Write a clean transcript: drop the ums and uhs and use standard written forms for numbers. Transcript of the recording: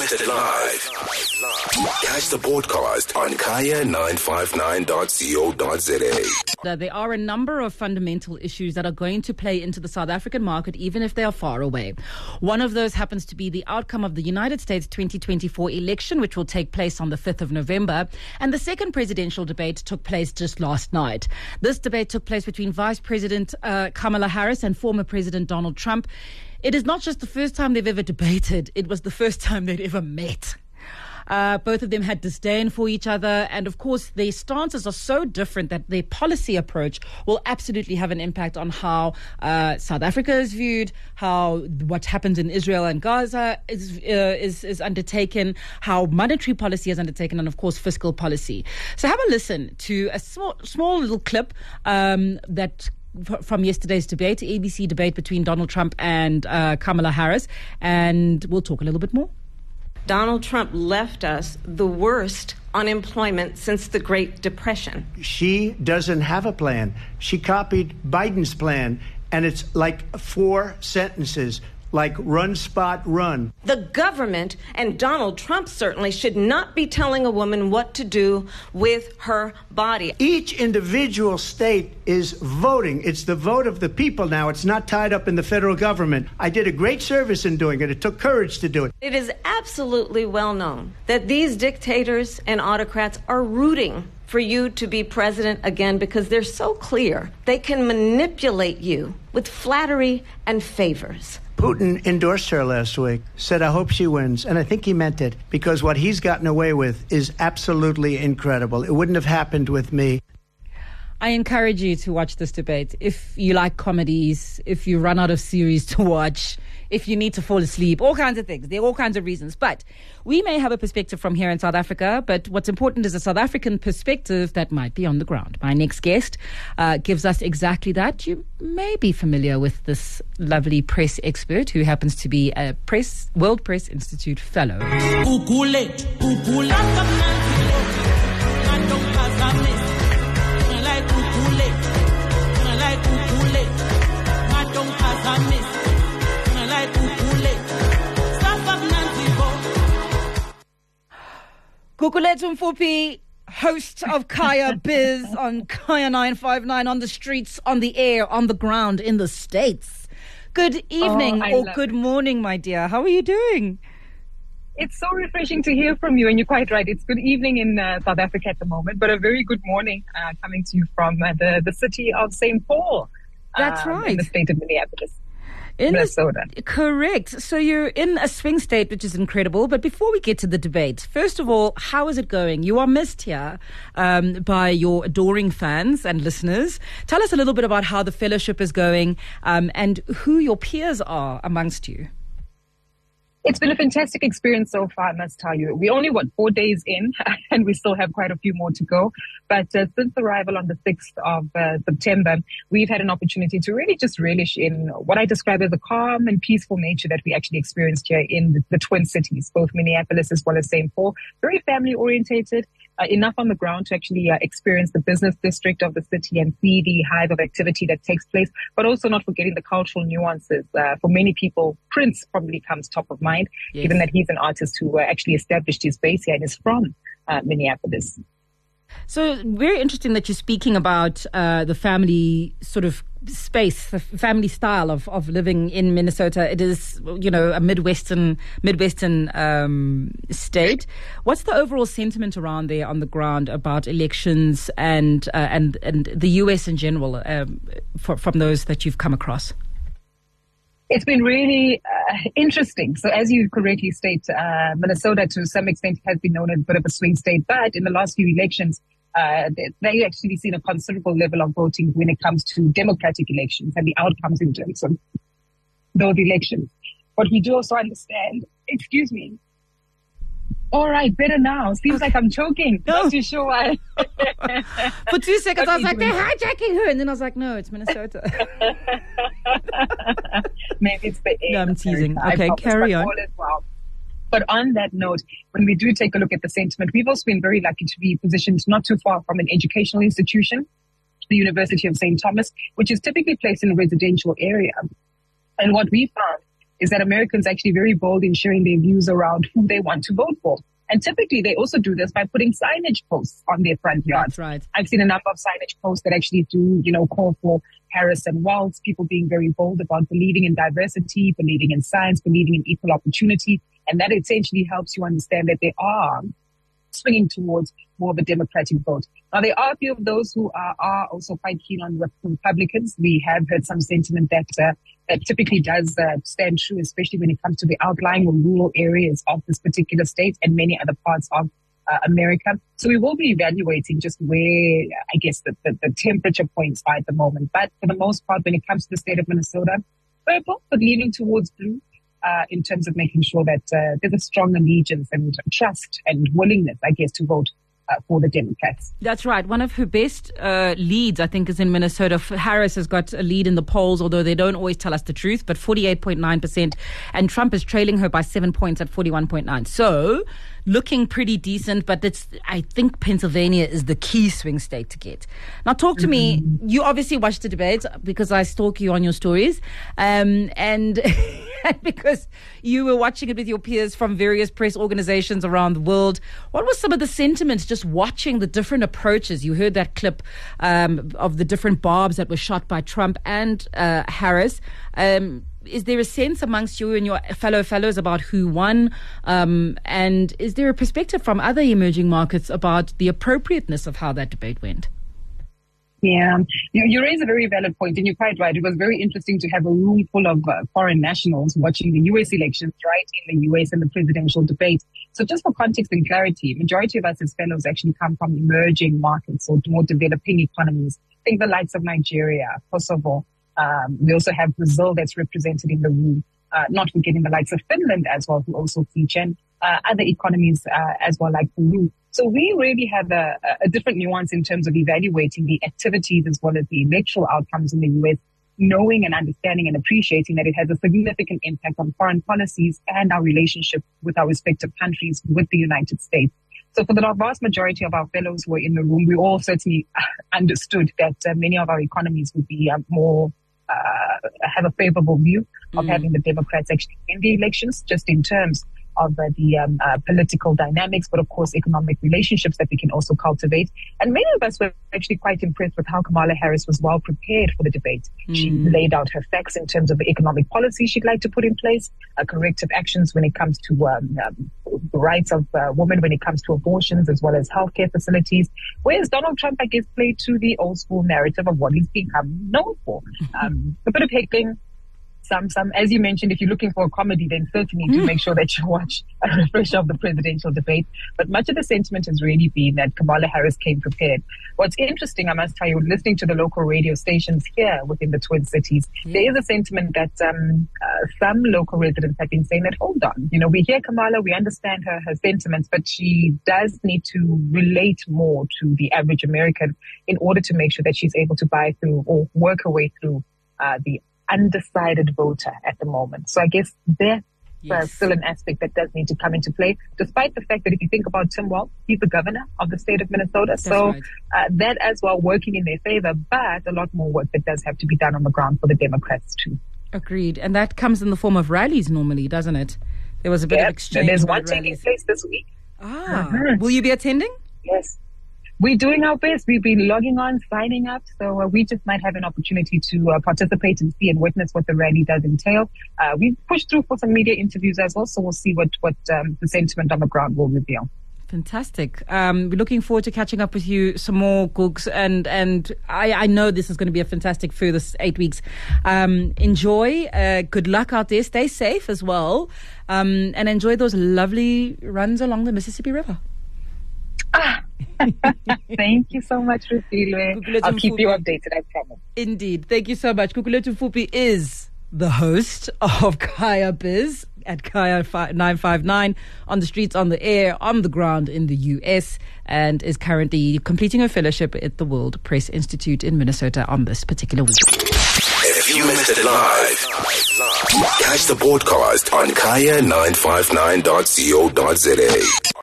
Broadcasted live. Catch the podcast on kaya959.co.za. There are a number of fundamental issues that are going to play into the South African market, even if they are far away. One of those happens to be the outcome of the United States 2024 election, which will take place on the 5th of November. And the second presidential debate took place just last night. This debate took place between Vice President Kamala Harris and former President Donald Trump. It is not just the first time they've ever debated, it was the first time they'd ever met. Both of them had disdain for each other, and of course their stances are so different that their policy approach will absolutely have an impact on how South Africa is viewed, how what happens in Israel and Gaza is undertaken, how monetary policy is undertaken, and of course fiscal policy. So have a listen to a small little clip that from yesterday's debate, ABC debate between Donald Trump and Kamala Harris, and we'll talk a little bit more. Donald Trump left us the worst unemployment since the Great Depression. She doesn't have a plan. She copied Biden's plan, and it's like 4 sentences, like run, spot, run. The government and Donald Trump certainly should not be telling a woman what to do with her body. Each individual state is voting. It's the vote of the people now. It's not tied up in the federal government. I did a great service in doing it. It took courage to do it. It is absolutely well known that these dictators and autocrats are rooting for you to be president again because they're so clear they can manipulate you with flattery and favors. Putin endorsed her last week, said, I hope she wins. And I think he meant it, because what he's gotten away with is absolutely incredible. It wouldn't have happened with me. I encourage you to watch this debate. If you like comedies, if you run out of series to watch, if you need to fall asleep, all kinds of things. There are all kinds of reasons. But we may have a perspective from here in South Africa, but what's important is a South African perspective that might be on the ground. My next guest gives us exactly that. You may be familiar with this lovely press expert who happens to be a World Press Institute fellow. Gugulethu Mfuphi, host of Kaya Biz on Kaya 959, on the streets, on the air, on the ground, in the States. Good evening or good morning, my dear. How are you doing? It's so refreshing to hear from you, and you're quite right. It's good evening in South Africa at the moment, but a very good morning coming to you from the city of St. Paul. That's right. In the state of Minneapolis. Minnesota. Correct. So you're in a swing state, which is incredible. But before we get to the debate, first of all, how is it going? You are missed here by your adoring fans and listeners. Tell us a little bit about how the fellowship is going and who your peers are amongst you. It's been a fantastic experience so far, I must tell you. We're only, 4 days in, and we still have quite a few more to go. But since arrival on the 6th of September, we've had an opportunity to really just relish in what I describe as the calm and peaceful nature that we actually experienced here in the Twin Cities, both Minneapolis as well as St. Paul. Very family-orientated. Enough on the ground to actually experience the business district of the city and see the hive of activity that takes place, but also not forgetting the cultural nuances. For many people, Prince probably comes top of mind, yes, given that he's an artist who actually established his base here and is from Minneapolis. So very interesting that you're speaking about the family sort of space, the family style of living in Minnesota. It is, a Midwestern state. What's the overall sentiment around there on the ground about elections and the US in general from those that you've come across? It's been really interesting. So as you correctly state, Minnesota to some extent has been known as a bit of a swing state, but in the last few elections, they actually seen a considerable level of voting when it comes to democratic elections and the outcomes in terms of those elections. But we do also understand, excuse me. All right, better now. Seems like I'm choking. No. Not too sure why. For 2 seconds, I was like, they're hijacking her. And then I was like, no, it's Minnesota. Maybe it's the air. No, I'm teasing. Okay, carry on. Well. But on that note, when we do take a look at the sentiment, we've also been very lucky to be positioned not too far from an educational institution, the University of St. Thomas, which is typically placed in a residential area. And what we found is that Americans are actually very bold in sharing their views around who they want to vote for. And typically they also do this by putting signage posts on their front yards. That's right. I've seen a number of signage posts that actually do, call for Harris and Walz, people being very bold about believing in diversity, believing in science, believing in equal opportunity. And that essentially helps you understand that they are swinging towards more of a Democratic vote. Now, there are a few of those who are also quite keen on Republicans. We have heard some sentiment that typically does stand true, especially when it comes to the outlying or rural areas of this particular state and many other parts of America. So we will be evaluating just where, I guess, the temperature points are at the moment. But for the most part, when it comes to the state of Minnesota, we're both leaning towards blue in terms of making sure that there's a strong allegiance and trust and willingness, I guess, to vote for the Democrats. That's right. One of her best leads, I think, is in Minnesota. Harris has got a lead in the polls, although they don't always tell us the truth, but 48.9%. And Trump is trailing her by 7 points at 41.9%. So looking pretty decent, but I think Pennsylvania is the key swing state to get. Now, talk to me. You obviously watched the debates because I stalk you on your stories. And because you were watching it with your peers from various press organizations around the world. What was some of the sentiments just watching the different approaches? You heard that clip of the different barbs that were shot by Trump and Harris. Is there a sense amongst you and your fellows about who won? And is there a perspective from other emerging markets about the appropriateness of how that debate went? Yeah, you raise a very valid point, and you're quite right. It was very interesting to have a room full of foreign nationals watching the U.S. elections right in the U.S. and the presidential debate. So just for context and clarity, majority of us as fellows actually come from emerging markets or more developing economies. Think the likes of Nigeria, Kosovo. We also have Brazil that's represented in the room, not forgetting the likes of Finland as well, who also feature, and other economies as well, like Peru. So we really have a different nuance in terms of evaluating the activities as well as the electoral outcomes in the U.S., knowing and understanding and appreciating that it has a significant impact on foreign policies and our relationship with our respective countries with the United States. So for the vast majority of our fellows who were in the room, we all certainly understood that many of our economies would be more have a favorable view of having the Democrats actually win the elections, just in terms of the political dynamics, but of course economic relationships that we can also cultivate. And many of us were actually quite impressed with how Kamala Harris was well prepared for the debate. She laid out her facts in terms of the economic policy she'd like to put in place, corrective actions when it comes to the rights of women, when it comes to abortions, as well as healthcare facilities. Whereas Donald Trump, I guess, played to the old school narrative of what he's become known for. A bit of heckling. Some, as you mentioned, if you're looking for a comedy, then certainly do make sure that you watch a refresher of the presidential debate. But much of the sentiment has really been that Kamala Harris came prepared. What's interesting, I must tell you, listening to the local radio stations here within the Twin Cities, there is a sentiment that some local residents have been saying that, hold on, we hear Kamala, we understand her sentiments, but she does need to relate more to the average American in order to make sure that she's able to buy through or work her way through the undecided voter at the moment. So I guess that's still an aspect that does need to come into play, despite the fact that if you think about Tim Walz, he's the governor of the state of Minnesota. That's so right. That as well working in their favor, but a lot more work that does have to be done on the ground for the Democrats too. Agreed. And that comes in the form of rallies normally, doesn't it? There was a bit of exchange. There's one taking place this week. Will you be attending? Yes. We're doing our best. We've been logging on, signing up. So we just might have an opportunity to participate and see and witness what the rally does entail. We've pushed through for some media interviews as well. So we'll see what the sentiment on the ground will reveal. Fantastic. We're looking forward to catching up with you some more, Googs. And I know this is going to be a fantastic further 8 weeks. Enjoy. Good luck out there. Stay safe as well. And enjoy those lovely runs along the Mississippi River. Thank you so much, Rufilwe. I'll keep you updated, I promise. Indeed. Thank you so much. Gugulethu Mfuphi is the host of Kaya Biz at Kaya 959 on the streets, on the air, on the ground in the US, and is currently completing her fellowship at the World Press Institute in Minnesota on this particular week. If you missed it live, catch the podcast on kaya959.co.za.